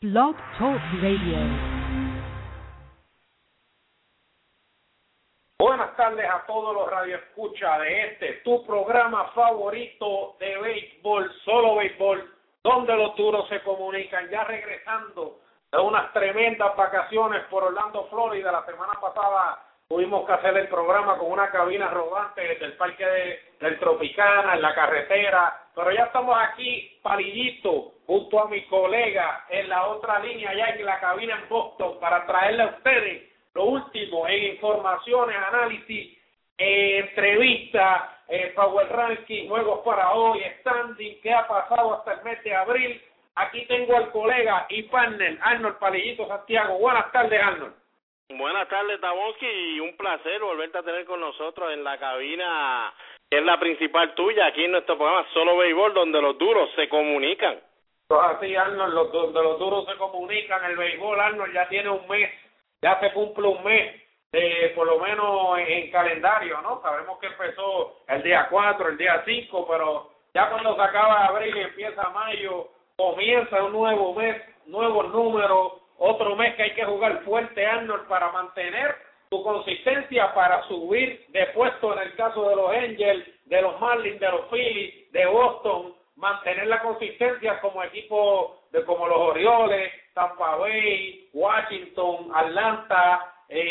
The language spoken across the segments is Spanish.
Blog Talk Radio. Buenas tardes a todos los radioescuchas de tu programa favorito de béisbol, solo béisbol, donde los duros se comunican. Ya regresando de unas tremendas vacaciones por Orlando, Florida. La semana pasada tuvimos que hacer el programa con una cabina rodante desde el parque del Tropicana, en la carretera, pero ya estamos aquí, Palillito, junto a mi colega en la otra línea, allá en la cabina en Boston, para traerle a ustedes lo último en informaciones, análisis, entrevistas, Power Ranking, juegos para hoy, standing, qué ha pasado hasta el mes de abril. Aquí tengo al colega y partner, Arnold Palillito Santiago. Buenas tardes, Arnold. Buenas tardes, Tabonsky, y un placer volverte a tener con nosotros en la cabina, que es la principal tuya, aquí en nuestro programa Solo Béisbol, donde los duros se comunican. Pues así, Arnold, donde los duros se comunican, el béisbol, Arnold, ya tiene un mes, ya se cumple un mes, por lo menos en calendario, ¿no? Sabemos que empezó el día 4, el día 5, pero ya cuando se acaba abril y empieza mayo, comienza un nuevo mes, nuevos números, otro mes que hay que jugar fuerte, Arnold, para mantener tu consistencia, para subir de puesto en el caso de los Angels, de los Marlins, de los Phillies, de Boston, mantener la consistencia como equipo como los Orioles, Tampa Bay, Washington, Atlanta,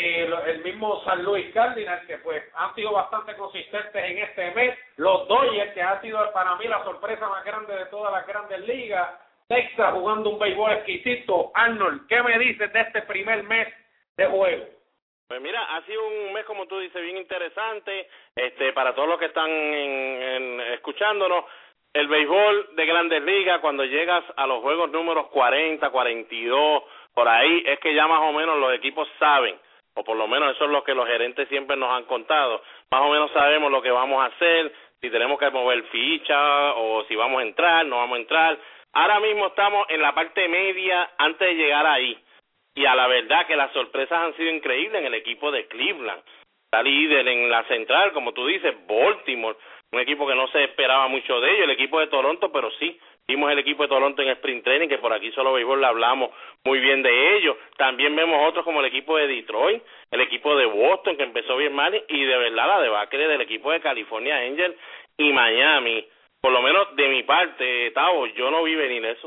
el mismo San Luis Cardinals, que pues han sido bastante consistentes en este mes, los Dodgers, que ha sido para mí la sorpresa más grande de todas las grandes ligas, Texas jugando un béisbol exquisito. Arnold, ¿qué me dices de este primer mes de juego? Pues mira, ha sido un mes, como tú dices, bien interesante, para todos los que están escuchándonos. El béisbol de Grandes Ligas, cuando llegas a los juegos números 40, 42, por ahí, es que ya más o menos los equipos saben, o por lo menos eso es lo que los gerentes siempre nos han contado, más o menos sabemos lo que vamos a hacer, si tenemos que mover ficha, o si vamos a entrar, no vamos a entrar. Ahora mismo estamos en la parte media antes de llegar ahí, y a la verdad que las sorpresas han sido increíbles en el equipo de Cleveland. Está líder en la central, como tú dices, Baltimore, un equipo que no se esperaba mucho de ellos, el equipo de Toronto, pero sí, vimos el equipo de Toronto en Sprint Training, que por aquí Solo Béisbol le hablamos muy bien de ellos. También vemos otros como el equipo de Detroit, el equipo de Boston, que empezó bien mal, y de verdad la debacle del equipo de California Angels y Miami. Por lo menos de mi parte, Tavo, yo no vi venir eso.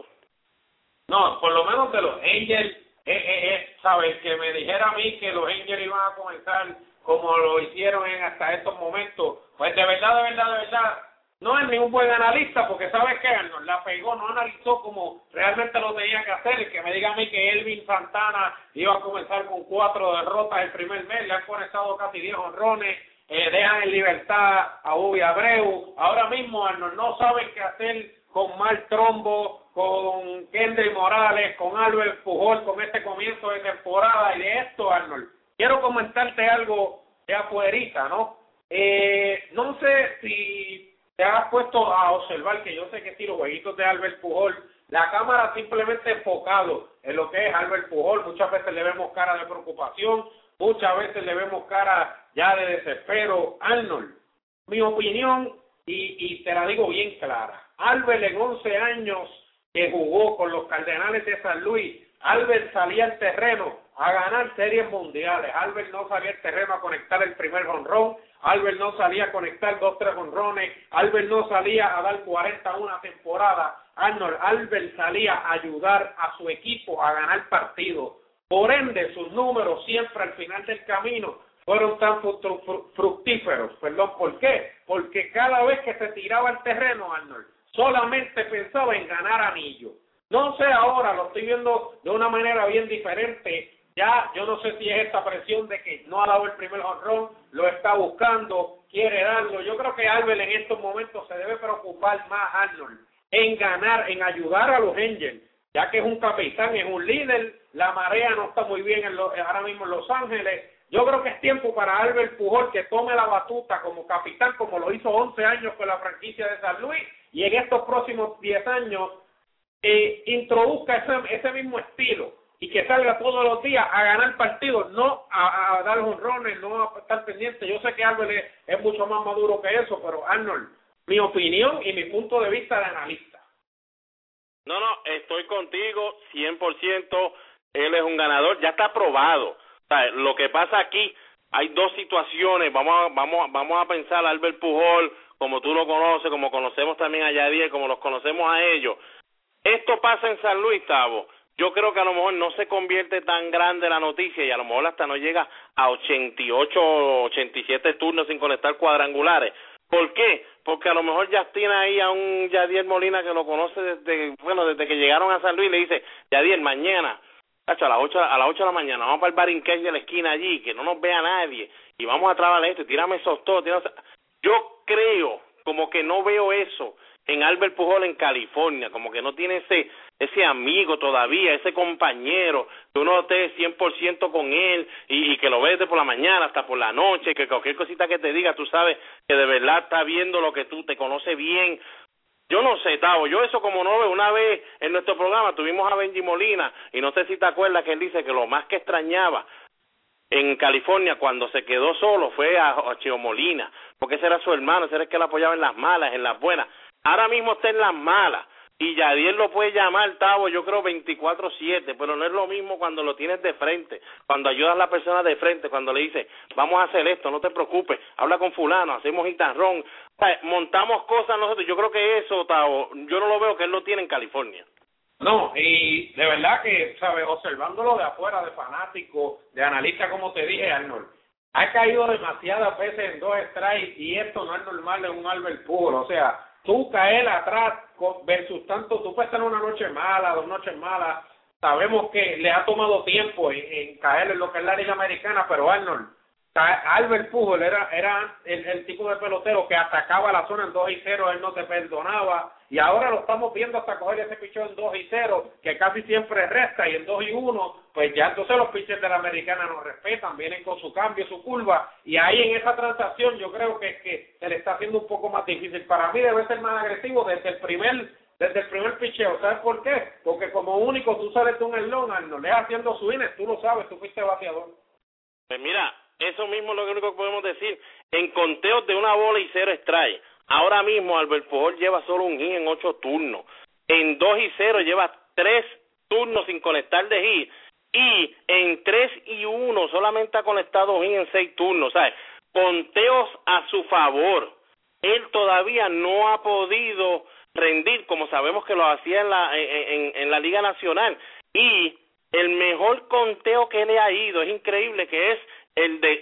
No, por lo menos de los Angels, sabes, que me dijera a mí que los Angels iban a comenzar como lo hicieron hasta estos momentos, pues de verdad, no es ningún buen analista, porque sabes que Arnold la pegó, no analizó como realmente lo tenía que hacer. El que me diga a mí que Elvin Santana iba a comenzar con 4 derrotas el primer mes, le han conectado casi 10 honrones, dejan en libertad a Bobby Abreu. Ahora mismo, Arnold, no saben qué hacer con Mark Trumbo, con Kendry Morales, con Albert Pujol, con este comienzo de temporada. Y de esto, Arnold, quiero comentarte algo de afuerita, ¿no? No sé si te has puesto a observar, que yo sé que sí, los jueguitos de Albert Pujol, la cámara simplemente enfocado en lo que es Albert Pujol. Muchas veces le vemos cara de preocupación, muchas veces le vemos cara ya de desespero. Arnold, mi opinión, y te la digo bien clara, Albert en 11 años que jugó con los Cardenales de San Luis, Albert salía al terreno a ganar series mundiales. Albert no salía al terreno a conectar el primer jonrón, Albert no salía a conectar 2, 3 jonrones, Albert no salía a dar 40 una temporada. Arnold, Albert salía a ayudar a su equipo a ganar partidos. Por ende, sus números siempre al final del camino fueron tan fructíferos. ¿Por qué? Porque cada vez que se tiraba al terreno, Arnold, solamente pensaba en ganar anillo. No sé, ahora lo estoy viendo de una manera bien diferente. Ya yo no sé si es esta presión de que no ha dado el primer jonrón, lo está buscando, quiere darlo. Yo creo que Albert en estos momentos se debe preocupar más, Arnold, en ganar, en ayudar a los Angels, ya que es un capitán, es un líder. La marea no está muy bien ahora mismo en Los Ángeles. Yo creo que es tiempo para Albert Pujol que tome la batuta como capitán, como lo hizo 11 años con la franquicia de San Luis, y en estos próximos 10 años introduzca ese mismo estilo, y que salga todos los días a ganar partidos, no a dar jonrones, no a estar pendiente. Yo sé que Albert es mucho más maduro que eso, pero Arnold, mi opinión y mi punto de vista de analista. No, estoy contigo 100%. Él es un ganador, ya está probado. O sea, lo que pasa aquí, hay dos situaciones. Vamos a pensar a Albert Pujol, como tú lo conoces, como conocemos también a Yadier, como los conocemos a ellos. Esto pasa en San Luis, Tavo. Yo creo que a lo mejor no se convierte tan grande la noticia y a lo mejor hasta no llega a 88 o 87 turnos sin conectar cuadrangulares. ¿Por qué? Porque a lo mejor ya tiene ahí a un Yadier Molina que lo conoce desde que llegaron a San Luis y le dice, Yadier, mañana, a las 8 de la mañana, vamos para el Barinqués de la esquina allí, que no nos vea nadie, y vamos a trabajar esto, y tírame esos todos. Yo creo, como que no veo eso en Albert Pujol en California, como que no tiene ese amigo todavía, ese compañero, que uno esté 100% con él y que lo ves de por la mañana hasta por la noche, que cualquier cosita que te diga, tú sabes que de verdad está viendo lo que tú te conoce bien. Yo no sé, Tavo, yo eso como no veo. Una vez en nuestro programa tuvimos a Benji Molina y no sé si te acuerdas que él dice que lo más que extrañaba en California cuando se quedó solo fue a Chio Molina, porque ese era su hermano, ese era el que le apoyaba en las malas, en las buenas. Ahora mismo está en las malas y Yadier lo puede llamar, Tavo, yo creo 24/7, pero no es lo mismo cuando lo tienes de frente, cuando ayudas a la persona de frente, cuando le dices, vamos a hacer esto, no te preocupes, habla con fulano, hacemos guitarrón, o sea, montamos cosas nosotros. Yo creo que eso, Tavo, yo no lo veo que él lo tiene en California. No, y de verdad que, ¿sabes? Observándolo de afuera, de fanático, de analista, como te dije, Arnold, ha caído demasiadas veces en 2 strikes y esto no es normal en un Albert Pujol. O sea, tú caer atrás versus tanto, tú puedes tener una noche mala, 2 noches malas. Sabemos que le ha tomado tiempo en caer en lo que es la Liga Americana, pero Arnold, Albert Pujol era el tipo de pelotero que atacaba la zona en 2-0, él no te perdonaba, y ahora lo estamos viendo hasta coger ese picheo en 2-0, que casi siempre resta, y en 2-1, pues ya entonces los pitchers de la Americana nos respetan, vienen con su cambio, su curva, y ahí en esa transacción yo creo que se le está haciendo un poco más difícil. Para mí debe ser más agresivo desde el primer picheo. ¿Sabes por qué? Porque como único tú sales de un eslón, no le haciendo swings, tú lo sabes, tú fuiste bateador. Pues mira, eso mismo es lo único que podemos decir. En conteos de 1 bola y 0 strike, ahora mismo Albert Pujol lleva solo un hit en 8 turnos. En 2-0 lleva 3 turnos sin conectar de hit. Y en 3-1 solamente ha conectado hit en 6 turnos. ¿Sabes? Conteos a su favor. Él todavía no ha podido rendir como sabemos que lo hacía en la Liga Nacional. Y el mejor conteo que le ha ido, es increíble, que es el de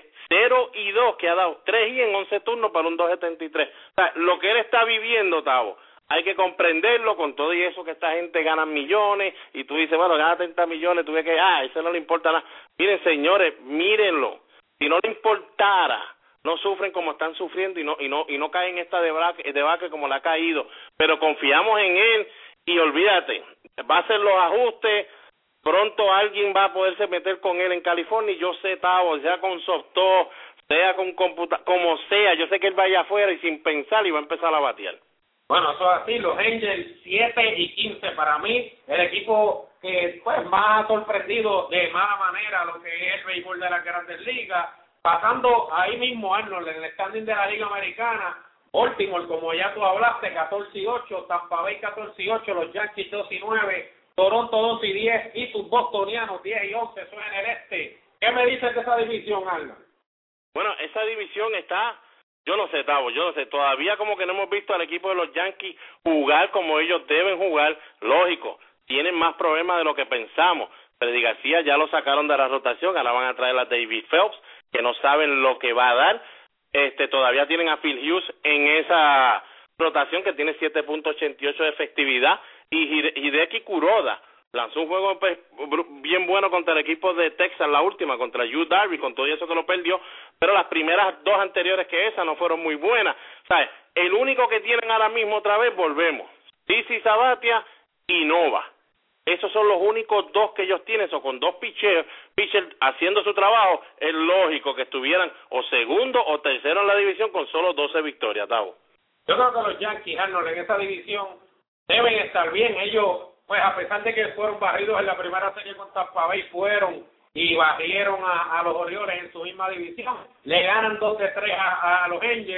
0-2, que ha dado 3 y en 11 turnos para un 2.73. O sea, lo que él está viviendo, Tavo, hay que comprenderlo con todo y eso que esta gente gana millones y tú dices, bueno, gana 30 millones, tú ves que, eso no le importa nada. Miren, señores, mírenlo. Si no le importara, no sufren como están sufriendo y no caen en esta debacle como le ha caído. Pero confiamos en él y olvídate, va a hacer los ajustes. Pronto alguien va a poderse meter con él en California y yo sé, Tavo, sea con software, sea con computadora, como sea, yo sé que él va allá afuera y sin pensar y va a empezar a batear. Bueno, eso es así, los Angels 7-15 para mí, el equipo que pues más ha sorprendido de mala manera lo que es el béisbol de las Grandes Ligas, pasando ahí mismo, Arnold, en el standing de la Liga Americana. Baltimore, como ya tú hablaste, 14-8, Tampa Bay 14-8, los Yankees 2-9, Toronto 2-10 y tus bostonianos 10-11, eso es en el este. ¿Qué me dices de esa división, Arnold? Bueno, esa división está, yo no sé, Tavo, yo no sé, todavía como que no hemos visto al equipo de los Yankees jugar como ellos deben jugar. Lógico, tienen más problemas de lo que pensamos. Freddy García ya lo sacaron de la rotación, ahora van a traer a David Phelps, que no saben lo que va a dar. Todavía tienen a Phil Hughes en esa rotación que tiene 7.88 de efectividad, y Hideki Kuroda lanzó un juego bien bueno contra el equipo de Texas, la última, contra Yu Darvish, con todo eso que lo perdió, pero las primeras 2 anteriores que esa no fueron muy buenas. ¿Sabes? El único que tienen ahora mismo otra vez, volvemos, Dizzy Sabathia y Nova. Esos son los únicos 2 que ellos tienen, o con 2 pitchers haciendo su trabajo, es lógico que estuvieran o segundo o tercero en la división con solo 12 victorias, Tavo. Yo creo que los Yankees, Arnold, en esa división deben estar bien. Ellos, pues a pesar de que fueron barridos en la primera serie con Tampa Bay, fueron y barrieron a los Orioles en su misma división, le ganan 2-3 a los Angels.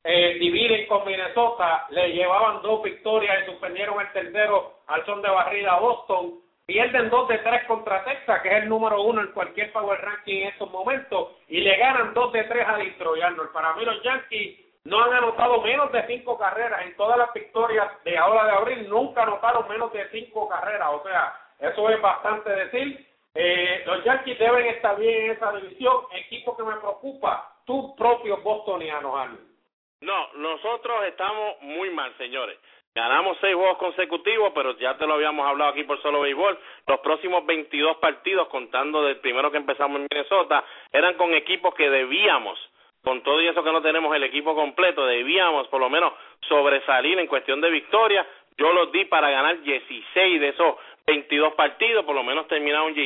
dividen con Minnesota, le llevaban 2 victorias y suspendieron el tercero al son de barrida a Boston. Pierden 2 de 3 contra Texas, que es el número 1 en cualquier power ranking en estos momentos, y le ganan 2 de 3 a Detroit. Arnold, para mí los Yankees no han anotado menos de 5 carreras en todas las victorias de ahora de abril, nunca anotaron menos de 5 carreras, o sea, eso es bastante decir. Los Yankees deben estar bien en esa división. Equipo que me preocupa, tus propios bostonianos, Arnold. No, nosotros estamos muy mal, señores. Ganamos 6 juegos consecutivos, pero ya te lo habíamos hablado aquí por Solo Béisbol. Los próximos 22 partidos, contando del primero que empezamos en Minnesota, eran con equipos que debíamos, con todo y eso que no tenemos el equipo completo, debíamos por lo menos sobresalir en cuestión de victoria. Yo los di para ganar 16 de esos 22 partidos, por lo menos terminaron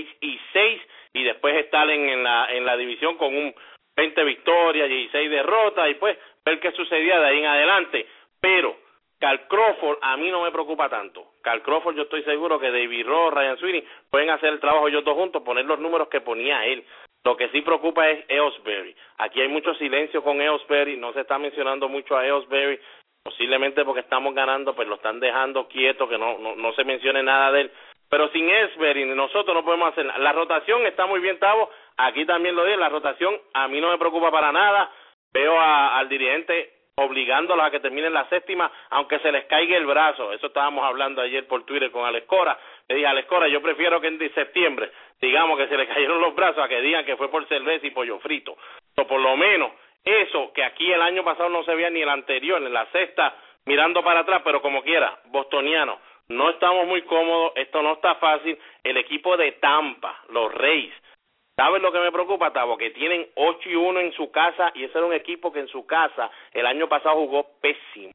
16-6 y después estar en la división con un 20 victorias, 16 derrotas y pues ver qué sucedía de ahí en adelante. Pero Carl Crawford a mí no me preocupa tanto. Carl Crawford, yo estoy seguro que David Ross, Ryan Sweeney pueden hacer el trabajo ellos dos juntos, poner los números que ponía él. Lo que sí preocupa es Ellsbury. Aquí hay mucho silencio con Ellsbury, no se está mencionando mucho a Ellsbury, posiblemente porque estamos ganando, pues lo están dejando quieto, que no se mencione nada de él. Pero sin Ellsbury nosotros no podemos hacer nada. La rotación está muy bien, Tavo, aquí también lo dije, la rotación a mí no me preocupa para nada. Veo al dirigente obligándolos a que terminen la séptima, aunque se les caiga el brazo. Eso estábamos hablando ayer por Twitter con Alex Cora. Le dije a Alex Cora, yo prefiero que en septiembre digamos que se le cayeron los brazos a que digan que fue por cerveza y pollo frito. O por lo menos eso, que aquí el año pasado no se veía ni el anterior, en la sexta, mirando para atrás, pero como quiera, bostoniano, no estamos muy cómodos, esto no está fácil. El equipo de Tampa, los Rays, ¿sabes lo que me preocupa, Tavo? Que tienen 8-1 en su casa, y ese era un equipo que en su casa el año pasado jugó pésimo.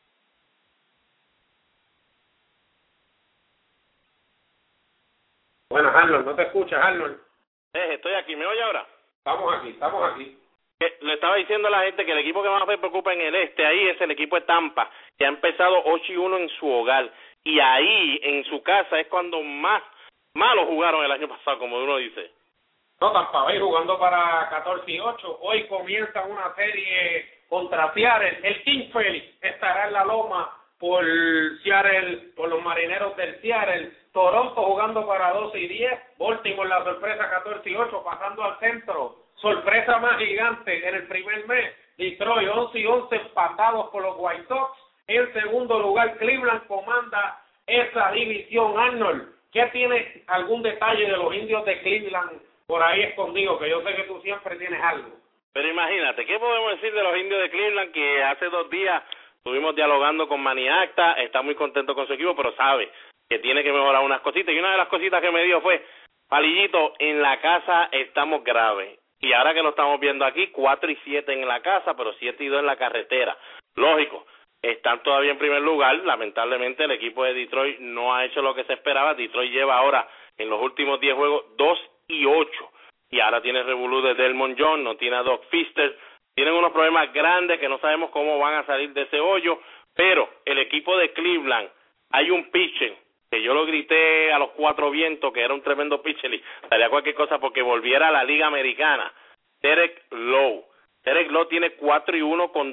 Bueno, Arnold, ¿no te escuchas, Arnold? Estoy aquí, ¿me oye ahora? Estamos aquí. Le estaba diciendo a la gente que el equipo que más me preocupa en el este, ahí es el equipo de Tampa, que ha empezado 8-1 en su hogar, y ahí, en su casa, es cuando más malos jugaron el año pasado, como uno dice. No, Tampa Bay jugando para 14-8. Hoy comienza una serie contra Seattle. El King Félix estará en la loma por Seattle, por los Marineros del Seattle. Toronto jugando para 12-10. Baltimore la sorpresa 14-8 pasando al centro. Sorpresa más gigante en el primer mes. Detroit 11-11 empatados por los White Sox. En segundo lugar, Cleveland comanda esa división. Arnold, ¿qué tiene algún detalle de los Indios de Cleveland por ahí escondido? Que yo sé que tú siempre tienes algo. Pero imagínate, ¿qué podemos decir de los Indios de Cleveland? Que hace 2 días estuvimos dialogando con Manny Acta, está muy contento con su equipo, pero sabe que tiene que mejorar unas cositas. Y una de las cositas que me dio fue, Palillito, en la casa estamos graves. Y ahora que lo estamos viendo aquí, 4-7 en la casa, pero 7-2 en la carretera. Lógico, están todavía en primer lugar. Lamentablemente el equipo de Detroit no ha hecho lo que se esperaba. Detroit lleva ahora, en los últimos 10 juegos, 2-8. Y ahora tiene revolú de Delmon John, no tiene a Doc Fister. Tienen unos problemas grandes que no sabemos cómo van a salir de ese hoyo. Pero el equipo de Cleveland, hay un pitcher que yo lo grité a los 4 vientos, que era un tremendo pitcher y daría cualquier cosa porque volviera a la Liga Americana. Derek Lowe. Derek Lowe tiene 4-1 con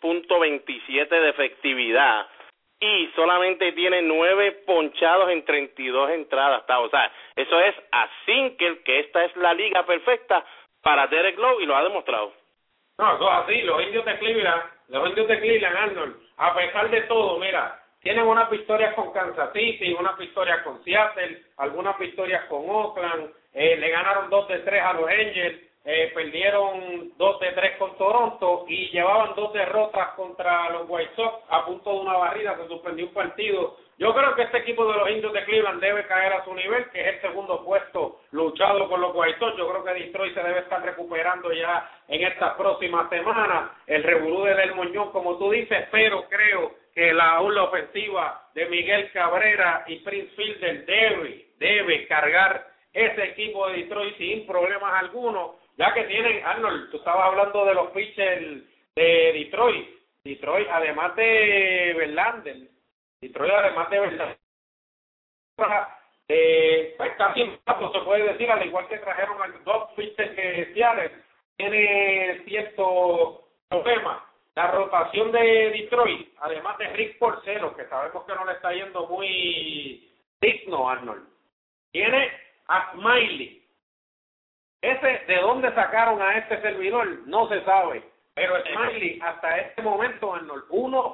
2.27 de efectividad y solamente tiene 9 ponchados en 32 entradas. O sea, eso es a Sinkel, que esta es la liga perfecta para Derek Lowe y lo ha demostrado. No, eso es así. Los Indios de Cleveland, Arnold, a pesar de todo, mira, tienen unas victorias con Kansas City, unas victorias con Seattle, algunas victorias con Oakland, le ganaron 2 de 3 a los Angels, perdieron 2 de 3 con Toronto y llevaban 2 derrotas contra los White Sox a punto de una barrida, se suspendió un partido. Yo creo que este equipo de los Indios de Cleveland debe caer a su nivel, que es el segundo puesto luchado con los White Sox. Yo creo que Detroit se debe estar recuperando ya en estas próximas semanas. El revolú de Del Muñoz, como tú dices, pero creo que la ofensiva de Miguel Cabrera y Prince Fielder debe cargar ese equipo de Detroit sin problemas algunos, ya que tienen, Arnold, tú estabas hablando de los pitchers de Detroit. Detroit, además de Verlander, pues casi se puede decir, al igual que trajeron a 2 pitchers de Seattle, tiene cierto problema. la rotación de Detroit, además de Rick Porcello, que sabemos que no le está yendo muy digno, Arnold, tiene a Smiley. Ese, ¿de dónde sacaron a este servidor? No se sabe. Pero Smiley, hasta este momento, Arnold,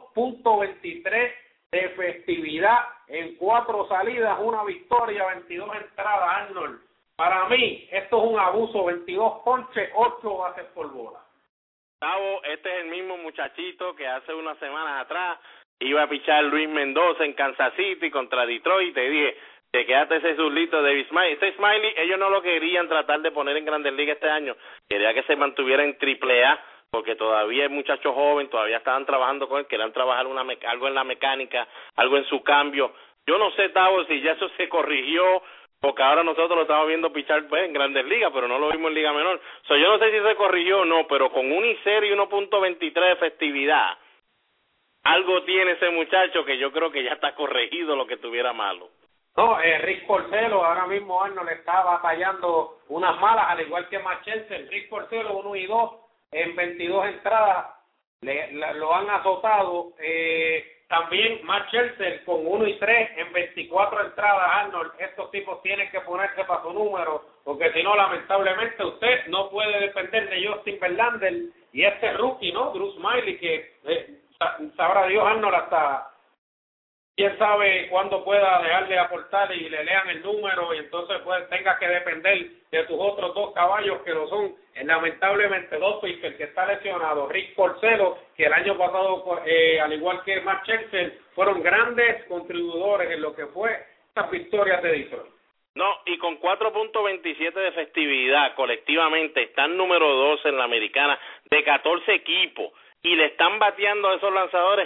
1.23 de efectividad en 4 salidas, una victoria, 22 entradas, Arnold. Para mí, esto es un abuso, 22 ponches, 8 bases por bola. Gustavo, este es el mismo muchachito que hace unas semanas atrás iba a pichar Luis Mendoza en Kansas City contra Detroit. Te dije, te quedaste ese zurlito de Smiley. Este Smiley, ellos no lo querían tratar de poner en Grandes Ligas este año. Quería que se mantuviera en AAA, porque todavía es muchacho joven, todavía estaban trabajando con él, querían trabajar algo en la mecánica, algo en su cambio. Yo no sé, Tavo, si ya eso se corrigió, porque ahora nosotros lo estamos viendo pichar pues, en Grandes Ligas, pero no lo vimos en Liga Menor. Yo no sé si se corrigió o no, pero con 1-0 y 1.23 de efectividad, algo tiene ese muchacho que yo creo que ya está corregido lo que tuviera malo. No, Rick Porcello ahora mismo Arnold le está batallando unas malas, al igual que Matt Chelsea. Rick Porcello 1-2 en 22 entradas, lo han azotado. También Matt Chelsea con 1-3 en 24 entradas, Arnold. Estos tipos tienen que ponerse para su número, porque si no, lamentablemente, usted no puede depender de Justin Verlander y este rookie, ¿no? Drew Smiley, que sabrá Dios, Arnold, hasta quién sabe cuándo pueda dejar de aportar y le lean el número y entonces pues tenga que depender de tus otros 2 caballos que lo son, lamentablemente 2 pitchers que está lesionado, Rick Porcello, que el año pasado al igual que Matt Chelsea fueron grandes contribuidores en lo que fue estas victorias de Detroit. No, y con 4.27 de efectividad colectivamente están número 2 en la americana de 14 equipos y le están bateando a esos lanzadores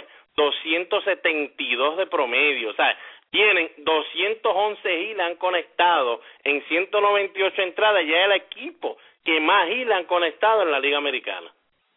272 de promedio, o sea, tienen 211 hits, han conectado en 198 entradas, ya es el equipo que más hits han conectado en la Liga Americana.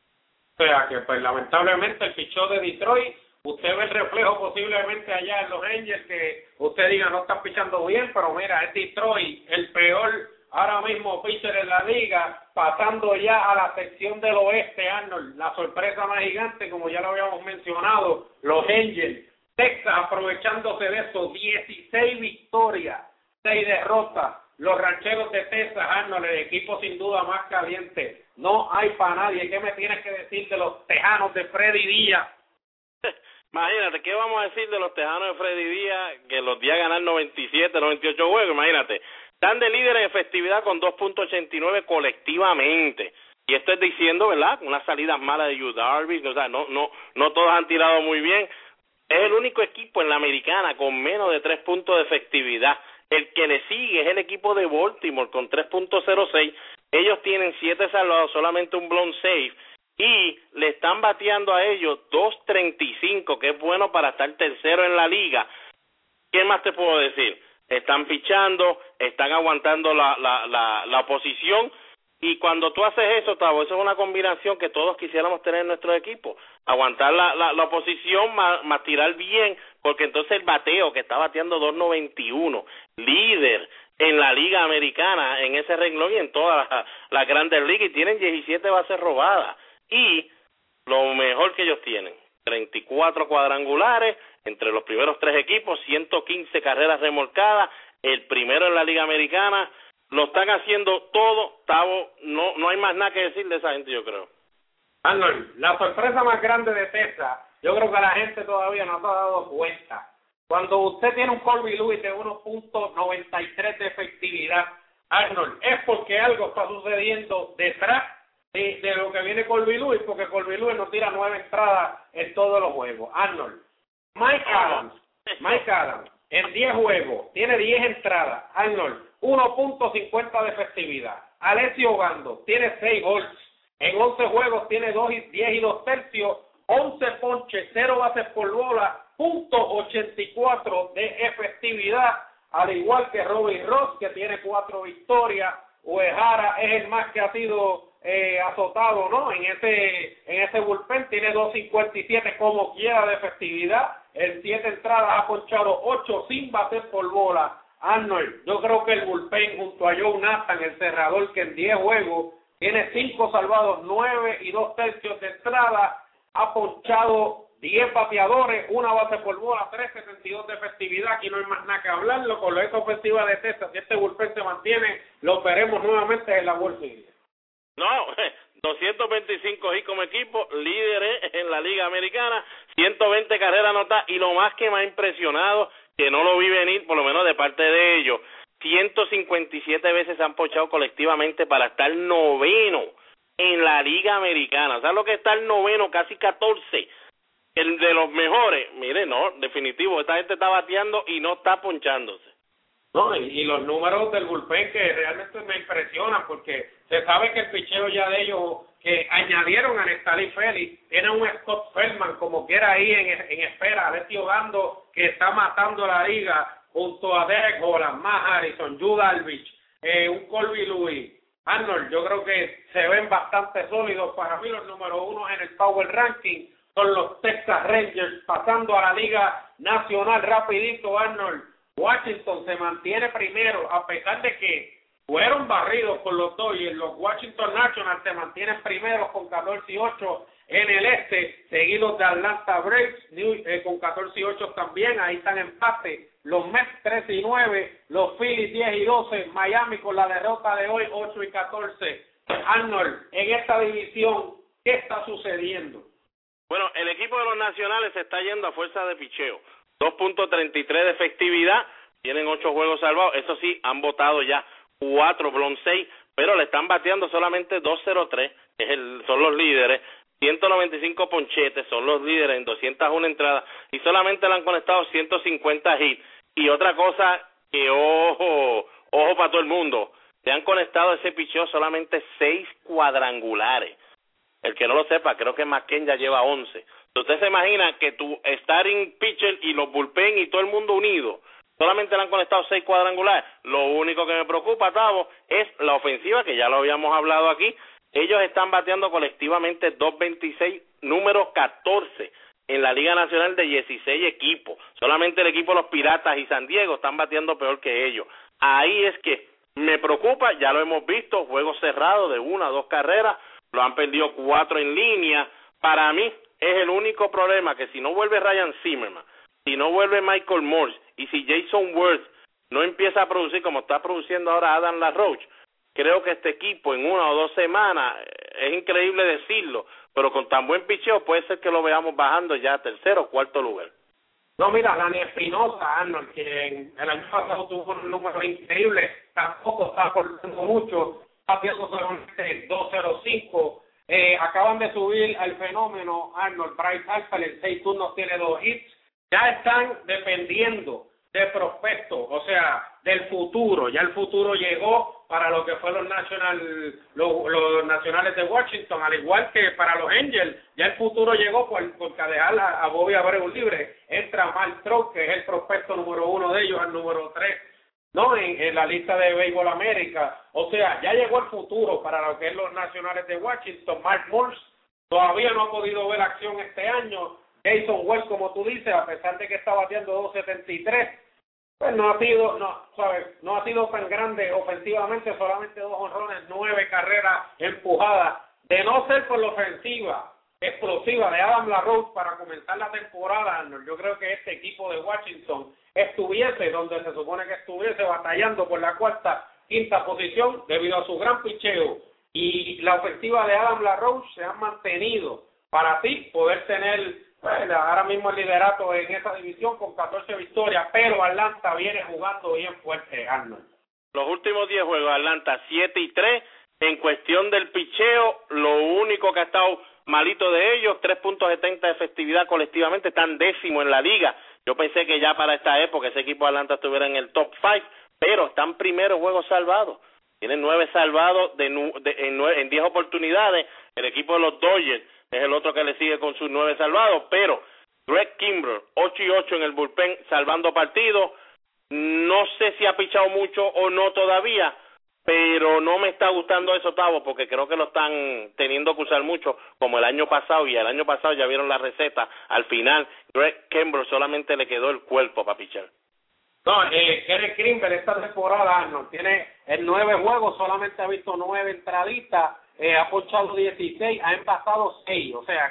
O sea que pues lamentablemente el pichón de Detroit, usted ve el reflejo posiblemente allá en los Angels, que usted diga no están pichando bien, pero mira, es Detroit, el peor ahora mismo pitcher en la liga, pasando ya a la sección del oeste, Arnold, la sorpresa más gigante, como ya lo habíamos mencionado, los Angels, Texas aprovechándose de eso, 16 victorias, 6 derrotas, los Rancheros de Texas, Arnold, el equipo sin duda más caliente, no hay para nadie. ¿Qué me tienes que decir de los Tejanos de Freddy Díaz? Imagínate, ¿qué vamos a decir de los Tejanos de Freddy Díaz, que los días ganar 97, 98 juegos? Imagínate. Están de líder en efectividad con 2.89 colectivamente. Y esto es diciendo, ¿verdad? Unas salidas malas de Yu Darvish, o sea, no todos han tirado muy bien. Es el único equipo en la americana con menos de 3 puntos de efectividad. El que le sigue es el equipo de Baltimore con 3.06. Ellos tienen 7 salvados, solamente un blown save. Y le están bateando a ellos 2.35, que es bueno para estar tercero en la liga. ¿Qué más te puedo decir? Están pichando, están aguantando la oposición, y cuando tú haces eso, Tavo, eso es una combinación que todos quisiéramos tener en nuestro equipo, aguantar la oposición más tirar bien, porque entonces el bateo, que está bateando 2.91, líder en la liga americana, en ese renglón y en todas las grandes ligas, y tienen 17 bases robadas, y lo mejor que ellos tienen, 34 cuadrangulares entre los primeros 3 equipos, 115 carreras remolcadas, el primero en la Liga Americana. Lo están haciendo todo, Tavo. No hay más nada que decir de esa gente, yo creo. Arnold, la sorpresa más grande de Texas, yo creo que la gente todavía no se ha dado cuenta. Cuando usted tiene un Colby Lewis de 1.93 de efectividad, Arnold, es porque algo está sucediendo detrás de lo que viene Colby Lewis, porque Colby Lewis no tira 9 entradas en todos los juegos. Arnold, Mike Adams, en 10 juegos, tiene 10 entradas. Arnold, 1.50 de efectividad. Alessio Ogando tiene 6 gols. En 11 juegos tiene 10 y 2 tercios, 11 ponches, 0 bases por bola, .84 de efectividad, al igual que Robin Ross, que tiene 4 victorias. Uehara es el más que ha sido azotado, ¿no? En ese bullpen tiene 2.57 como quiera de efectividad. En 7 entradas ha ponchado 8 sin bater por bola. Arnold, yo creo que el bullpen junto a Joe Nathan, el cerrador, que en 10 juegos tiene 5 salvados, 9 y 2 tercios de entrada, ha ponchado 10 bateadores, una base por bola, 3.72 de efectividad. Aquí no hay más nada que hablarlo. Con esta ofensiva de Texas, si este bullpen se mantiene, lo veremos nuevamente en la World Series. No, 225 hits como equipo, líderes en la Liga Americana, 120 carreras anotadas, y lo más que me ha impresionado, que no lo vi venir, por lo menos de parte de ellos, 157 veces se han ponchado colectivamente para estar noveno en la Liga Americana. ¿Sabes lo que está el noveno? Casi 14. El de los mejores. Mire, no, definitivo, esta gente está bateando y no está ponchándose. No, y los números del bullpen que realmente me impresionan, porque se sabe que el picheo ya de ellos, que añadieron a Neftali Félix, tiene un Scott Feldman como quiera ahí en espera, Alessio Gando, que está matando la liga, junto a Derek Holland, Matt Harrison, Yu Darvish, un Colby Lewis, Arnold. Yo creo que se ven bastante sólidos. Para mí los número uno en el Power Ranking son los Texas Rangers, pasando a la Liga Nacional rapidito, Arnold. Washington se mantiene primero, a pesar de que fueron barridos por los Dodgers. Los Washington Nationals se mantienen primeros con 14-8 en el este, seguidos de Atlanta Braves con 14-8 también. Ahí están en empate. Los Mets 13-9, los Phillies 10-12, Miami con la derrota de hoy 8-14. Arnold, en esta división, ¿qué está sucediendo? Bueno, el equipo de los Nacionales se está yendo a fuerza de picheo. 2.33 de efectividad, tienen 8 juegos salvados. Eso sí, han votado ya 4, blown 6, pero le están bateando solamente 2.03, son los líderes. 195 ponchetes, son los líderes en 201 entradas, y solamente le han conectado 150 hits. Y otra cosa que ojo para todo el mundo, le han conectado a ese picheo solamente 6 cuadrangulares. El que no lo sepa, creo que McCann ya lleva 11. Usted se imagina que tu starting pitcher y los bullpen y todo el mundo unido, solamente le han conectado 6 cuadrangulares. Lo único que me preocupa, Tavo, es la ofensiva, que ya lo habíamos hablado aquí. Ellos están bateando colectivamente 2.26, número 14 en la Liga Nacional de 16 equipos. Solamente el equipo de los Piratas y San Diego están bateando peor que ellos. Ahí es que me preocupa, ya lo hemos visto, juegos cerrados de 1 a 2 carreras, lo han perdido 4 en línea. Para mí es el único problema, que si no vuelve Ryan Zimmerman, si no vuelve Michael Morse, y si Jason Worth no empieza a producir como está produciendo ahora Adam LaRoche, creo que este equipo en 1 o 2 semanas, es increíble decirlo, pero con tan buen picheo puede ser que lo veamos bajando ya a 3º o 4º lugar. No, mira, Dani Espinosa, Arnold, que el año pasado tuvo un número increíble, tampoco está aportando mucho, está haciendo solamente 2.05. Acaban de subir al fenómeno Arnold. Bryce Harper en 6 turnos tiene 2 hits. Ya están dependiendo de prospectos, o sea, del futuro. Ya el futuro llegó para lo que fue los Nacionales de Washington, al igual que para los Angels. Ya el futuro llegó porque a dejar a Bobby Abreu libre entra Mark Stroh, que es el prospecto número 1 de ellos, el número 3 en la lista de Béisbol América. O sea, ya llegó el futuro para lo que es los Nacionales de Washington. Mark Morse todavía no ha podido ver acción este año. Jason Wells, como tú dices, a pesar de que está bateando 2.73, pues no ha sido tan grande ofensivamente, solamente 2 jonrones, 9 carreras empujadas. De no ser por la ofensiva explosiva de Adam LaRoche para comenzar la temporada, Arnold, yo creo que este equipo de Washington estuviese donde se supone que estuviese, batallando por la 4ª, 5ª posición, debido a su gran picheo y la ofensiva de Adam LaRoche. Se han mantenido para ti poder tener ahora mismo el liderato en esa división con 14 victorias, pero Atlanta viene jugando bien fuerte, Arnold. Los últimos 10 juegos, Atlanta 7-3, en cuestión del picheo, lo único que ha estado malito de ellos, 3.70 de efectividad colectivamente, están 10º en la liga. Yo pensé que ya para esta época ese equipo de Atlanta estuviera en el top 5, pero están primeros juegos salvados. Tienen 9 salvados en 10 oportunidades. El equipo de los Dodgers es el otro que le sigue con sus 9 salvados, pero Greg Kimbrel, 8-8 en el bullpen, salvando partidos. No sé si ha pichado mucho o no todavía, pero no me está gustando eso, Tavo, porque creo que lo están teniendo que usar mucho, como el año pasado, y el año pasado ya vieron la receta. Al final, Greg Kimbrel solamente le quedó el cuerpo para pichar. No, Greg Kimbrel esta temporada, Arnold, tiene en 9 juegos, solamente ha visto 9 entraditas, ha ponchado 16, ha empatado 6, o sea que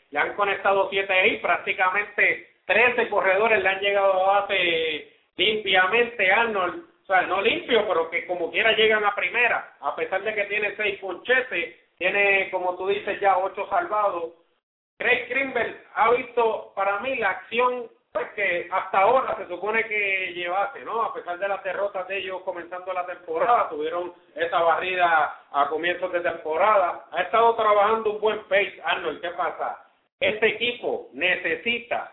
le han conectado 7 hits, prácticamente 13 corredores le han llegado a base limpiamente, Arnold. O sea, no limpio, pero que como quiera llegan a primera, a pesar de que tiene 6 ponchetes, tiene, como tú dices, ya 8 salvados. Craig Kimbrel ha visto para mí la acción pues, que hasta ahora se supone que llevase, ¿no? A pesar de las derrotas de ellos comenzando la temporada, tuvieron esa barrida a comienzos de temporada. Ha estado trabajando un buen pace, Arnold. ¿Qué pasa? Este equipo necesita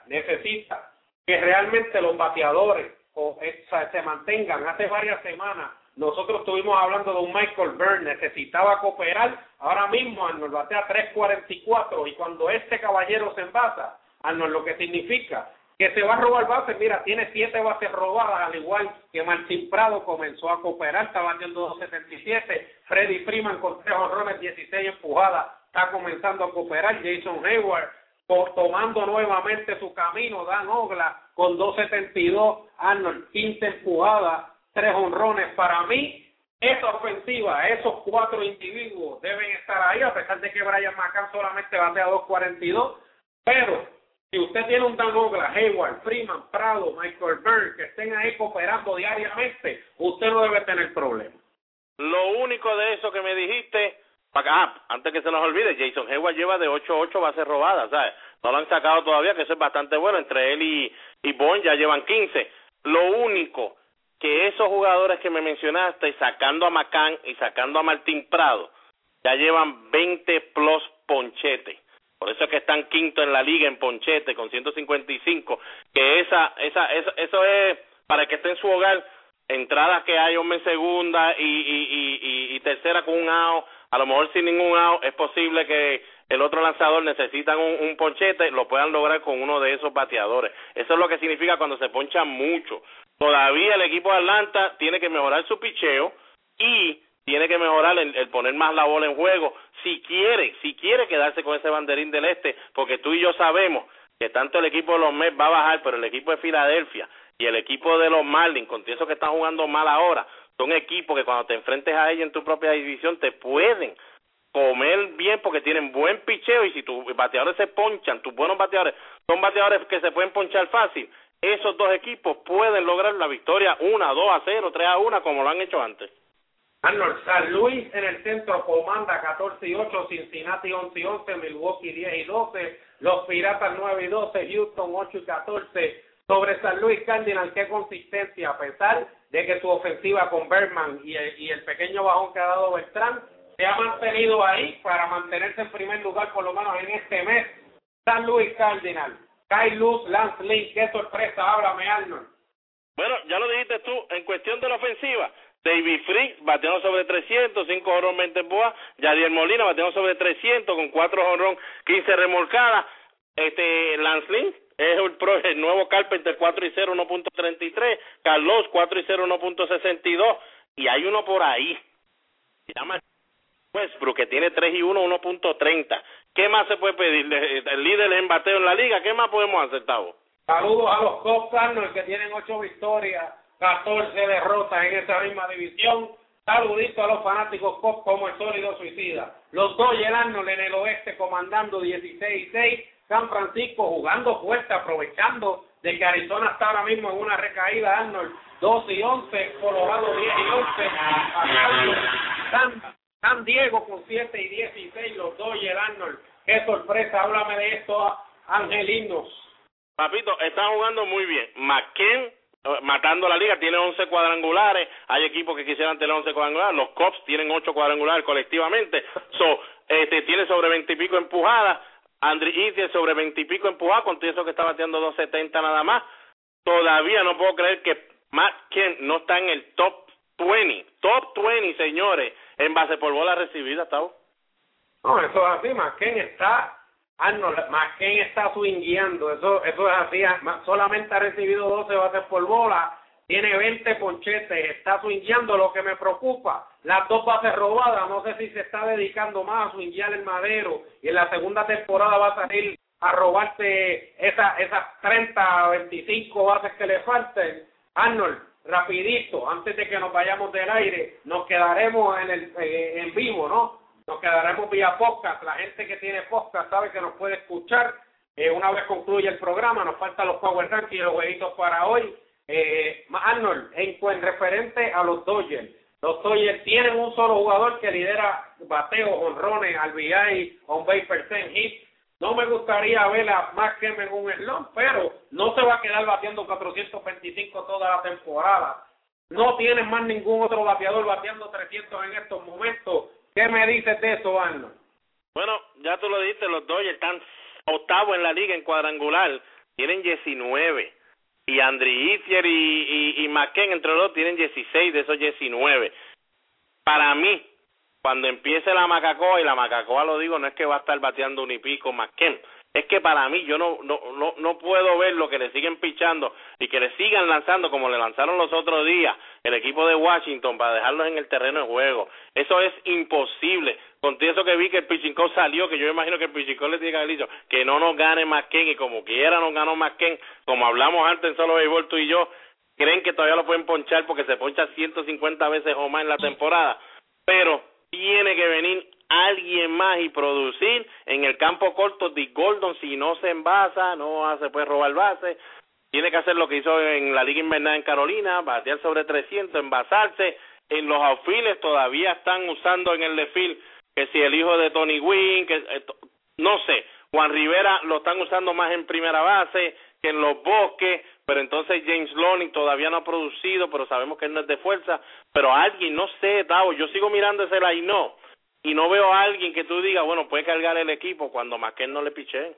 que realmente los bateadores se mantengan. Hace varias semanas nosotros estuvimos hablando de un Michael Burns, necesitaba cooperar. Ahora mismo Arnold batea 3.44 y cuando este caballero se envasa, Arnold, lo que significa que se va a robar bases. Mira, tiene 7 bases robadas, al igual que Martín Prado comenzó a cooperar, está batiendo 2.77. Freddie Freeman con 3 honrones, 16 empujadas, está comenzando a cooperar. Jason Hayward tomando nuevamente su camino. Dan Ogla con 2.72, Arnold, 15 empujadas, 3 honrones. Para mí, esa ofensiva, esos 4 individuos deben estar ahí, a pesar de que Brian McCann solamente batea 2.42, pero si usted tiene un Dan Ogla, Hayward, Freeman, Prado, Michael Burns, que estén ahí cooperando diariamente, usted no debe tener problemas. Lo único de eso que me dijiste, antes que se nos olvide, Jason Hayward lleva de 8-8 bases robadas, ¿sabes? No lo han sacado todavía, que eso es bastante bueno. Entre él y Bond ya llevan 15. Lo único que esos jugadores que me mencionaste, sacando a McCann y sacando a Martín Prado, ya llevan 20 plus ponchete. Por eso es que están quinto en la liga en ponchete con 155, que eso es para el que esté en su hogar, entradas que hay hombre en segunda y tercera con un out, a lo mejor sin ningún out, es posible que el otro lanzador necesitan un ponchete, lo puedan lograr con uno de esos bateadores. Eso es lo que significa cuando se ponchan mucho. Todavía el equipo de Atlanta tiene que mejorar su picheo y tiene que mejorar el poner más la bola en juego si quiere quedarse con ese banderín del este, porque tú y yo sabemos que tanto el equipo de los Mets va a bajar, pero el equipo de Filadelfia y el equipo de los Marlins, con eso que están jugando mal ahora, son equipos que cuando te enfrentes a ellos en tu propia división te pueden comer bien porque tienen buen picheo, y si tus bateadores se ponchan, tus buenos bateadores son bateadores que se pueden ponchar fácil, esos dos equipos pueden lograr la victoria 1-2-0, 3-1 como lo han hecho antes. Arnold, San Luis en el centro comanda 14-8, Cincinnati 11-11, Milwaukee 10-12, los Piratas 9-12, Houston 8-14. Sobre San Luis Cardinals, qué consistencia, a pesar de que su ofensiva con Bergman y el pequeño bajón que ha dado Beltrán se ha mantenido ahí para mantenerse en primer lugar por lo menos en este mes. San Luis Cardinals, Kyle Luz, Lance Lynn, qué sorpresa, háblame Arnold. Bueno, ya lo dijiste tú, en cuestión de la ofensiva, David Freese bateando sobre 300, 5 jonrón, 20 empujadas. Yadier Molina bateando sobre 300 con 4 jonrón, 15 remolcadas. Lance Lynn es el nuevo Carpenter, 4-0, 1.33. Carlos, 4-0, 1.62. Y hay uno por ahí, se llama Westbrook, que tiene 3-1, 1.30. ¿Qué más se puede pedir? El líder en bateo en la liga, ¿qué más podemos hacer, Tavo? Saludos a los Cubs, Arnold, que tienen 8 victorias, 14 derrotas en esa misma división. Saludito a los fanáticos Cubs como el sólido suicida. Los Dodgers, Arnold, en el oeste comandando 16-6. San Francisco jugando fuerte, aprovechando de que Arizona está ahora mismo en una recaída, Arnold, 12-11, Colorado 10-11, San Diego con 7-16, los Dodgers, Arnold. Qué sorpresa, háblame de estos angelinos. Papito, están jugando muy bien. McKen, matando la liga, tiene 11 cuadrangulares. Hay equipos que quisieran tener 11 cuadrangulares. Los Cubs tienen 8 cuadrangulares colectivamente. Tiene sobre 20 y pico empujadas. Andrew Eaton sobre 20 y pico empujadas, con todo eso que está bateando 2.70 nada más. Todavía no puedo creer que Matt Kemp no está en el top 20, señores, en base por bola recibida, ¿está? No, eso es así, McKen está swingueando, eso es así, solamente ha recibido 12 bases por bola, tiene 20 ponchetes, está swingueando. Lo que me preocupa, las 2 bases robadas, no sé si se está dedicando más a swinguear el madero y en la segunda temporada va a salir a robarse esas 30, 25 bases que le falten. Arnold, rapidito, antes de que nos vayamos del aire, nos quedaremos en vivo, ¿no? nos quedaremos vía podcast. La gente que tiene podcast sabe que nos puede escuchar. Una vez concluye el programa, nos faltan los Power Rankings y los jueguitos para hoy. Arnold, en referente a los Dodgers tienen un solo jugador que lidera bateo, honrones, RBI, on base percent, hits. No me gustaría ver a McKem en un slump, pero no se va a quedar bateando 425 toda la temporada. No tienen más ningún otro bateador bateando 300 en estos momentos. ¿Qué me dices de eso, Arnold? Bueno, ya tú lo dijiste, los Dodgers están octavo en la liga en cuadrangular, tienen 19. Y Andri Itzier y McKen, entre los dos, tienen 16 de esos 19. Para mí, cuando empiece la Macacoa, y la Macacoa lo digo, no es que va a estar bateando un y pico McKen, es que para mí yo no puedo ver lo que le siguen pichando y que le sigan lanzando como le lanzaron los otros días el equipo de Washington para dejarlos en el terreno de juego. Eso es imposible. Con eso que vi que el pitching coach salió, que yo imagino que el pitching coach le tiene que haber dicho que no nos gane McKen, y como quiera nos ganó McKen, como hablamos antes en Solo Béisbol tú y yo, creen que todavía lo pueden ponchar porque se poncha 150 veces o más en la temporada, pero tiene que venir alguien más y producir en el campo corto. Dick Gordon, si no se envasa, no se puede robar base, tiene que hacer lo que hizo en la Liga Invernal en Carolina, batear sobre 300, envasarse. En los outfielders todavía están usando en el left field, que si el hijo de Tony Gwynn, no sé, Juan Rivera lo están usando más en primera base que en los bosques, pero entonces James Loney todavía no ha producido, pero sabemos que él no es de fuerza, pero alguien, no sé, Tavo, yo sigo mirando ese line-up y no veo a alguien que tú digas, bueno, puede cargar el equipo cuando McKen no le piché.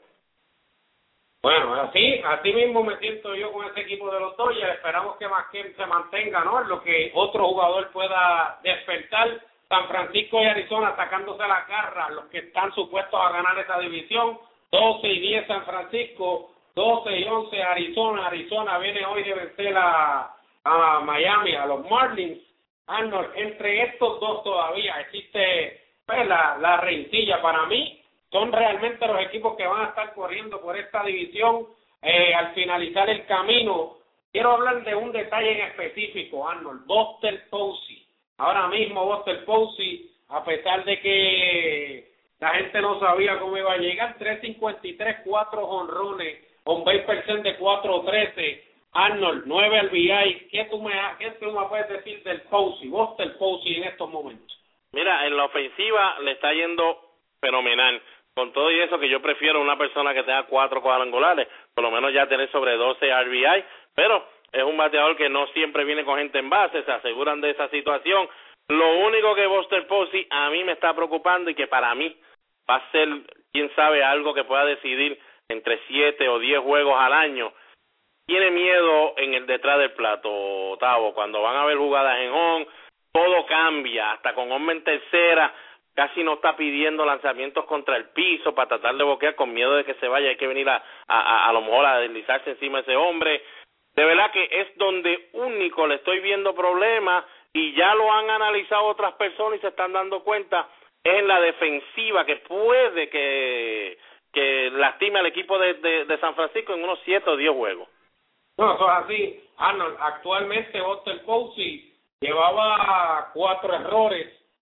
Bueno, así mismo me siento yo con ese equipo de los Dodgers. Esperamos que McKen se mantenga, ¿no? En lo que otro jugador pueda despertar. San Francisco y Arizona sacándose la garra, los que están supuestos a ganar esa división. 12-10 San Francisco, 12-11 Arizona. Arizona viene hoy de vencer a Miami, a los Marlins. Arnold, entre estos dos todavía existe pues, la rencilla. Para mí son realmente los equipos que van a estar corriendo por esta división al finalizar el camino. Quiero hablar de un detalle en específico, Arnold. Buster Posey. Ahora mismo Buster Posey, a pesar de que la gente no sabía cómo iba a llegar, 353, 4 jonrones, on base percent de 413. Arnold, 9 RBI. ¿Qué tú me puedes decir del Posey, Buster Posey en estos momentos? Mira, en la ofensiva le está yendo fenomenal. Con todo y eso, que yo prefiero una persona que tenga 4 cuadrangulares, por lo menos ya tener sobre 12 RBI, pero es un bateador que no siempre viene con gente en base, se aseguran de esa situación. Lo único que Buster Posey a mí me está preocupando y que para mí va a ser, quién sabe, algo que pueda decidir entre 7 o 10 juegos al año. Tiene miedo en el detrás del plato, Tavo, cuando van a haber jugadas en home, todo cambia, hasta con hombre en tercera, casi no está pidiendo lanzamientos contra el piso para tratar de bloquear con miedo de que se vaya, hay que venir a lo mejor a deslizarse encima de ese hombre. De verdad que es donde único le estoy viendo problemas, y ya lo han analizado otras personas y se están dando cuenta, es en la defensiva, que puede que lastime al equipo de San Francisco en unos 7 o 10 juegos. No, eso es así, Arnold. Actualmente Buster Posey llevaba 4 errores.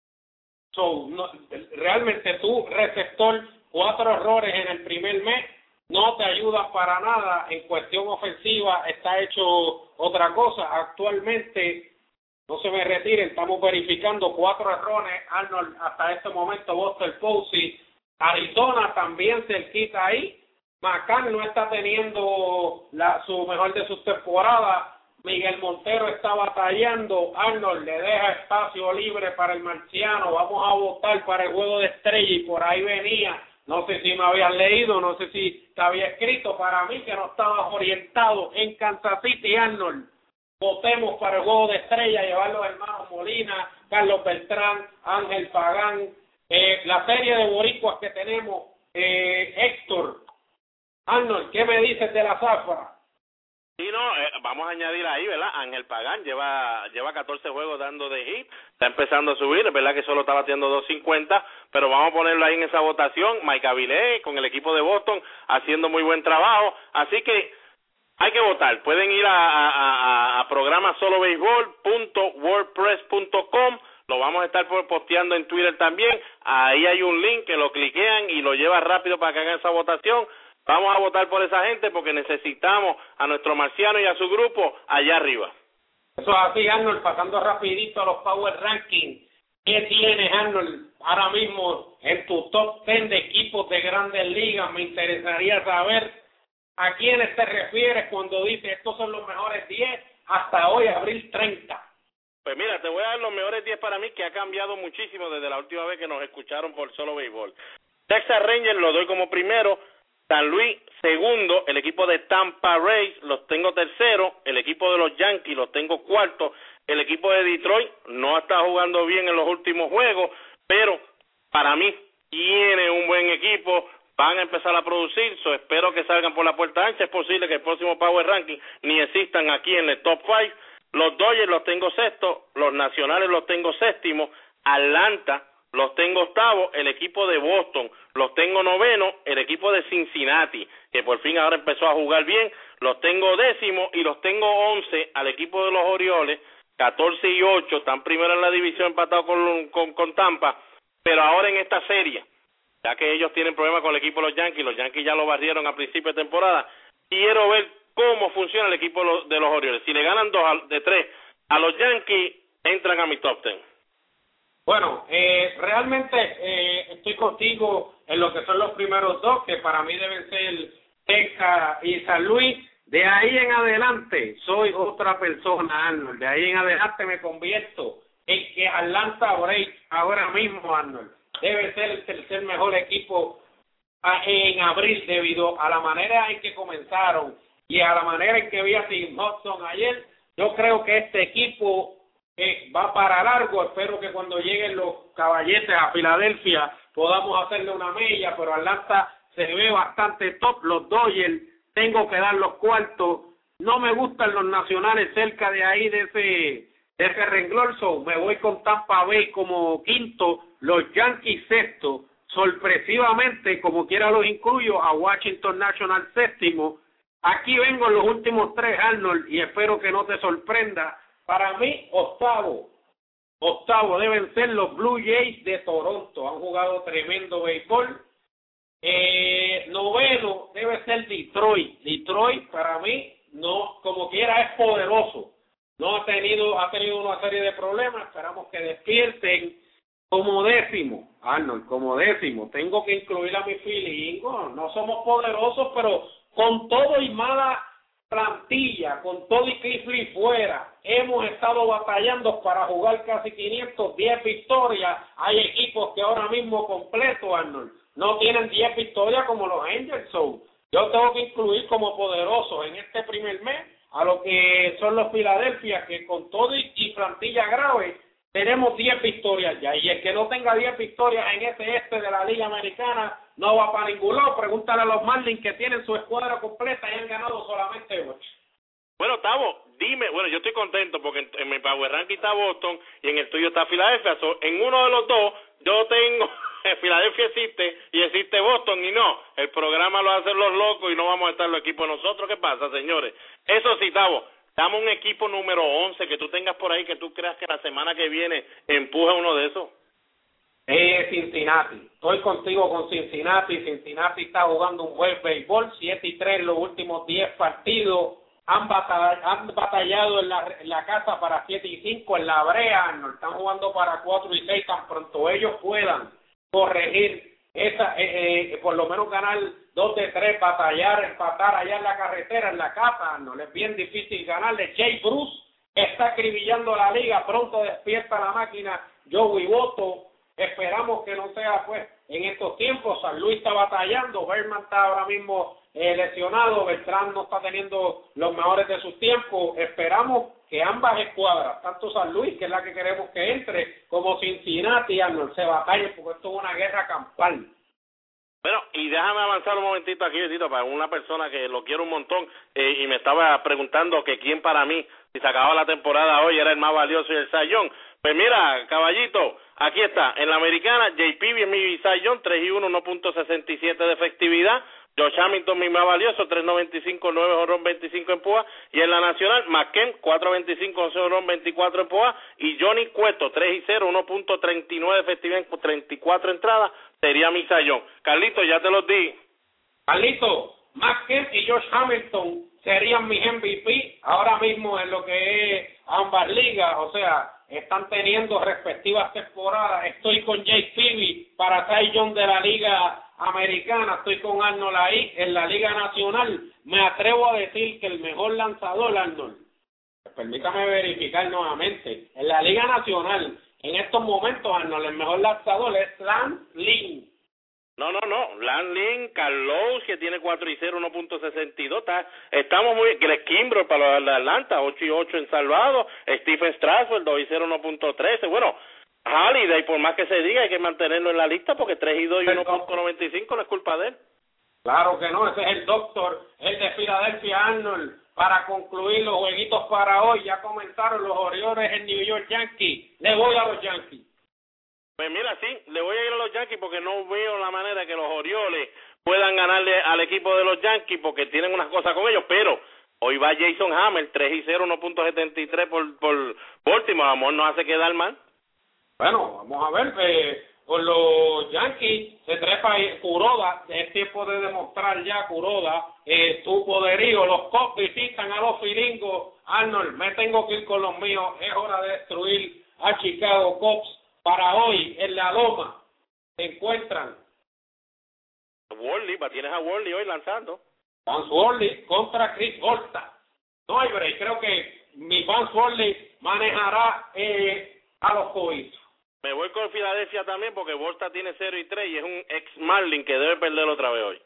Realmente tú, receptor, 4 errores en el primer mes, no te ayuda para nada. En cuestión ofensiva está hecho otra cosa. Actualmente, no se me retiren, estamos verificando 4 errores, Arnold, hasta este momento Buster Posey. Arizona también cerquita ahí. McCann no está teniendo su mejor de sus temporadas. Miguel Montero está batallando. Arnold le deja espacio libre para el marciano. Vamos a votar para el juego de estrella, y por ahí venía. No sé si me habías leído, no sé si te había escrito. Para mí que no estabas orientado en Kansas City, Arnold. Votemos para el juego de estrella, llevar los hermanos Molina, Carlos Beltrán, Ángel Pagán. La serie de boricuas que tenemos, Héctor. Arnold, ¿qué me dices de la zafra? Sí, no, vamos a añadir ahí, ¿verdad? Ángel Pagán lleva 14 juegos dando de hit, está empezando a subir, es verdad que solo está batiendo 250, pero vamos a ponerlo ahí en esa votación. Mike Avilés con el equipo de Boston haciendo muy buen trabajo, así que hay que votar. Pueden ir a programasolobaseball.wordpress.com, lo vamos a estar posteando en Twitter también. Ahí hay un link que lo cliquean y lo lleva rápido para que hagan esa votación. Vamos a votar por esa gente porque necesitamos a nuestro marciano y a su grupo allá arriba. Eso es así, Arnold. Pasando rapidito a los Power Rankings. ¿Qué tienes, Arnold, ahora mismo en tu top 10 de equipos de Grandes Ligas? Me interesaría saber a quiénes te refieres cuando dices estos son los mejores 10 hasta hoy, abril 30. Pues mira, te voy a dar los mejores 10 para mí, que ha cambiado muchísimo desde la última vez que nos escucharon por Solo Béisbol. Texas Rangers lo doy como primero, San Luis segundo, el equipo de Tampa Rays los tengo tercero, el equipo de los Yankees los tengo cuarto, el equipo de Detroit no está jugando bien en los últimos juegos, pero para mí tiene un buen equipo, van a empezar a producir, espero que salgan por la puerta ancha. Es posible que el próximo Power Ranking ni existan aquí en el top 5. Los Dodgers los tengo sexto, los Nacionales los tengo séptimo, Atlanta los tengo octavo, el equipo de Boston los tengo noveno, el equipo de Cincinnati, que por fin ahora empezó a jugar bien, los tengo décimo, y los tengo 11 al equipo de los Orioles, 14 y 8, están primero en la división empatados con Tampa, pero ahora en esta serie, ya que ellos tienen problemas con el equipo de los Yankees ya lo barrieron a principio de temporada, quiero ver cómo funciona el equipo de los Orioles. Si le ganan 2 de 3 a los Yankees, entran a mi top 10. Bueno, realmente estoy contigo en lo que son los primeros dos, que para mí deben ser Texas y San Luis. De ahí en adelante soy otra persona, Arnold. De ahí en adelante me convierto en que Atlanta Braves ahora mismo, Arnold, debe ser el tercer mejor equipo en abril, debido a la manera en que comenzaron y a la manera en que vi a Tim Hudson ayer. Yo creo que este equipo va para largo. Espero que cuando lleguen los Caballetes a Filadelfia podamos hacerle una mella, pero Atlanta se ve bastante top. Los Dodgers tengo que dar los cuartos. No me gustan los Nacionales cerca de ahí de ese renglón, me voy con Tampa Bay como quinto, los Yankees sexto, sorpresivamente, como quiera los incluyo, a Washington National séptimo. Aquí vengo en los últimos 3, Arnold, y espero que no te sorprenda. Para mí, octavo deben ser los Blue Jays de Toronto, han jugado tremendo béisbol. Noveno debe ser Detroit para mí, no, como quiera, es poderoso. No ha tenido una serie de problemas, esperamos que despierten. Como décimo, Arnold, tengo que incluir a mi Phillies. No somos poderosos, pero con todo y mala plantilla, con todo y Cliffley fuera, hemos estado batallando para jugar casi 510 victorias. Hay equipos que ahora mismo completo, Arnold, no tienen 10 victorias como los Angels. Yo tengo que incluir como poderosos en este primer mes a lo que son los Philadelphia, que con todo y plantilla grave tenemos 10 victorias ya, y el que no tenga 10 victorias en ese de la Liga Americana no va para ningún lado. Pregúntale a los Marlins, que tienen su escuadra completa y han ganado solamente 8. Bueno, Tavo, dime, yo estoy contento porque en mi Power Ranking está Boston y en el tuyo está Filadelfia. En uno de los dos yo tengo Filadelfia existe y existe Boston, y no, el programa lo hacen los locos y no vamos a estar los equipos nosotros. ¿Qué pasa, señores? Eso sí, Tavo, dame un equipo número 11 que tú tengas por ahí, que tú creas que la semana que viene empuje uno de esos. Cincinnati, estoy contigo con Cincinnati. Cincinnati está jugando un buen béisbol, 7-3 en los últimos 10 partidos. Han batallado en la casa para 7-5 en la brea, no están jugando para 4-6. Tan pronto ellos puedan corregir esa, por lo menos ganar 2 de 3, batallar, empatar allá en la carretera, en la casa, no es bien difícil ganarle. Jay Bruce está acribillando la liga, pronto despierta la máquina Joey Votto. Esperamos que no sea pues en estos tiempos. San Luis está batallando, Berman está ahora mismo lesionado, Beltrán no está teniendo los mejores de sus tiempos. Esperamos que ambas escuadras, tanto San Luis, que es la que queremos que entre, como Cincinnati, Arnold, se batallen, porque esto es una guerra campal. Bueno, y déjame avanzar un momentito aquí, para una persona que lo quiero un montón, y me estaba preguntando que quién para mí, si se acababa la temporada hoy, era el más valioso y el Cy Young. Pues mira, caballito, aquí está, en la americana, JP es mi Cy Young, 3-1, 1.67 de efectividad. Josh Hamilton, mi más valioso, 3.95, 9 jonrón, 25 empujas. Y en la nacional, McKen, 4.25, 11 jonrón, 24 empujas. Y Johnny Cueto, 3-0, 1.39 de efectividad en 34 entradas, sería mi sayón. Carlito, ya te los di. Carlito, McKen y Josh Hamilton serían mis MVP ahora mismo en lo que es ambas ligas, o sea, están teniendo respectivas temporadas. Estoy con Jake Peavy para Cy Young de la Liga Americana, estoy con Arnold ahí en la Liga Nacional. Me atrevo a decir que el mejor lanzador, Arnold, permítame verificar nuevamente, en la Liga Nacional, en estos momentos, Arnold, el mejor lanzador es Lance Lynn. No, Lance Lynn, Carlos, que tiene 4-0, 1.62, estamos muy... Greg Kimbrel para los de Atlanta, 8-8 en salvado, Stephen Strasburg, 2-0, 1.13, bueno, Halliday, por más que se diga, hay que mantenerlo en la lista porque 3-2 y 1.95 no es culpa de él. Claro que no, ese es el doctor, el de Filadelfia, Arnold. Para concluir los jueguitos para hoy, ya comenzaron los Orioles en New York Yankees, le voy a los Yankees. Pues mira, sí, le voy a ir a los Yankees porque no veo la manera que los Orioles puedan ganarle al equipo de los Yankees porque tienen unas cosas con ellos, pero hoy va Jason Hammel, 3-0, 1.73 por Baltimore, amor, nos hace quedar mal. Bueno, vamos a ver, por los Yankees se trepa Kuroda, es tiempo de demostrar ya Kuroda su poderío. Los Cubs visitan a los Filingos. Arnold, me tengo que ir con los míos, es hora de destruir a Chicago Cubs. Para hoy, en la loma, se encuentran Worley, tienes a Worley hoy lanzando. Vance Worley contra Chris Volta. No hay break, creo que mi Vance Worley manejará a los Cois. Me voy con Filadelfia también porque Volta tiene 0-3 y es un ex Marlin que debe perder otra vez hoy.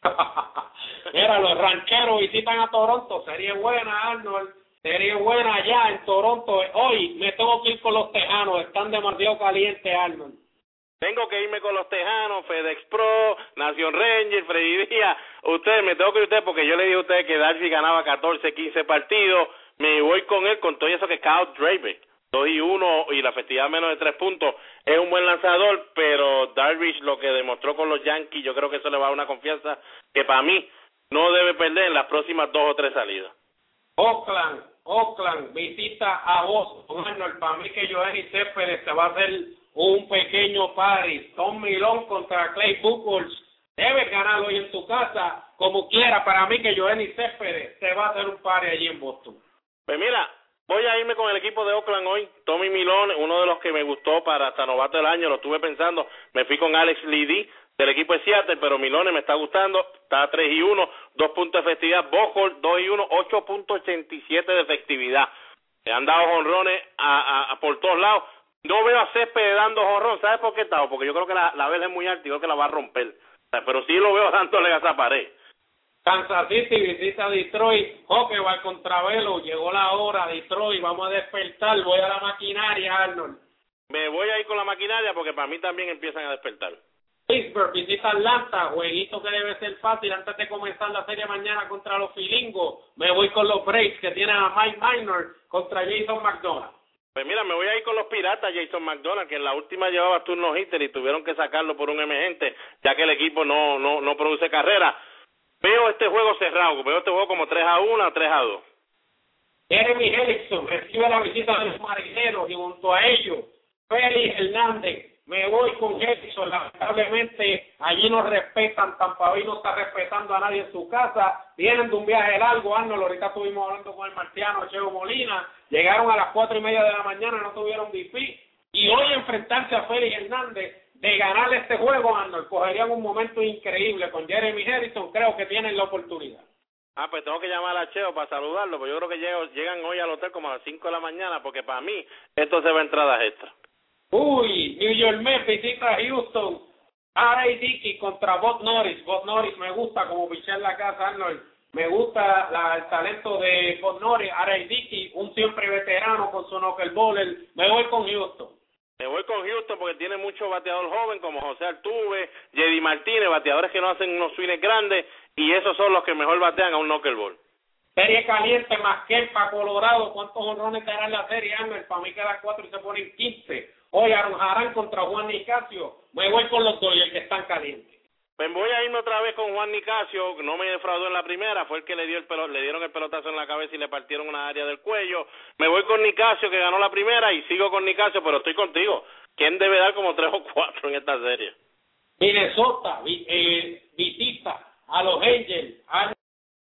Mira, los rancheros visitan a Toronto, sería buena, Arnold. Sería buena allá en Toronto. Hoy me tengo que ir con los Tejanos. Están demasiado calientes, Arnold. Tengo que irme con los Tejanos, FedEx Pro, Nación Ranger, Freddy Díaz. Me tengo que ir porque yo le dije a ustedes que Darvish ganaba 14, 15 partidos. Me voy con él, con todo eso que Kyle Draper, 2-1 y la efectividad menos de 3 puntos. Es un buen lanzador, pero Darvish lo que demostró con los Yankees, yo creo que eso le va a dar una confianza que para mí no debe perder en las próximas 2 o 3 salidas. Oakland visita a Boston. Arnold, para mí que Joenny Céspedes se va a hacer un pequeño party. Tom Milón contra Clay Buchholz. Debes ganar hoy en tu casa, como quiera. Para mí que Joenny Céspedes se va a hacer un party allí en Boston. Pues mira, voy a irme con el equipo de Oakland hoy. Tommy Milón, uno de los que me gustó para hasta novato del año, lo estuve pensando. Me fui con Alex Liddy del equipo de Seattle, pero Milone me está gustando, está 3-1, 2 puntos de efectividad, Buchholz 2-1, 8.87 de efectividad. Le han dado jonrones por todos lados. No veo a Céspedes dando jonrón, ¿sabes por qué, Tavo? Porque yo creo que la vela es muy alta y creo que la va a romper. O sea, pero sí lo veo dándole a esa pared. Kansas City visita a Detroit, Hockey va contra Velo, llegó la hora, Detroit, vamos a despertar, voy a la maquinaria, Arnold. Me voy a ir con la maquinaria porque para mí también empiezan a despertar. Pittsburgh visita Atlanta, jueguito que debe ser fácil antes de comenzar la serie mañana contra los Filingos. Me voy con los Braves que tienen a Mike Minor contra Jason McDonald. Pues mira, me voy a ir con los Piratas, Jason McDonald, que en la última llevaba turnos hitter y tuvieron que sacarlo por un emergente, ya que el equipo no produce carrera. Veo este juego cerrado, veo este juego como 3-1 o 3-2. Jeremy Hellickson recibe la visita de los Marineros y junto a ellos, Félix Hernández. Me voy con Hellickson, lamentablemente allí no respetan, Tampa Bay no está respetando a nadie en su casa, vienen de un viaje largo, Arnold, ahorita estuvimos hablando con el marciano Cheo Molina, llegaron a las 4:30 de la mañana, no tuvieron BP, y hoy enfrentarse a Félix Hernández, de ganar este juego, Arnold, cogerían un momento increíble con Jeremy Hellickson, creo que tienen la oportunidad. Pues tengo que llamar a Cheo para saludarlo, porque yo creo que llegan hoy al hotel como a las 5 de la mañana, porque para mí esto se va a entradas extras. New York Mets visita a Houston, R.A. Dickey contra Bob Norris. Bob Norris me gusta como pichar la casa, Arnold. Me gusta el talento de Bob Norris. R.A. Dickey, un siempre veterano con su knuckleballer. Me voy con Houston. Me voy con Houston porque tiene mucho bateador joven como José Altuve, Jedi Martínez, bateadores que no hacen unos swings grandes y esos son los que mejor batean a un knuckleball. Serie caliente, Masquepa, Colorado. ¿Cuántos honrones dará en la serie, Arnold? Para mí queda 4 y se ponen 15. Hoy arrojarán contra Juan Nicasio. Me voy con los Dodgers que están calientes. Pues voy a irme otra vez con Juan Nicasio, no me defraudó en la primera, fue el que le dieron el pelotazo en la cabeza y le partieron una área del cuello. Me voy con Nicasio, que ganó la primera, y sigo con Nicasio, pero estoy contigo. ¿Quién debe dar como 3 o 4 en esta serie? Minnesota visita a los Angels.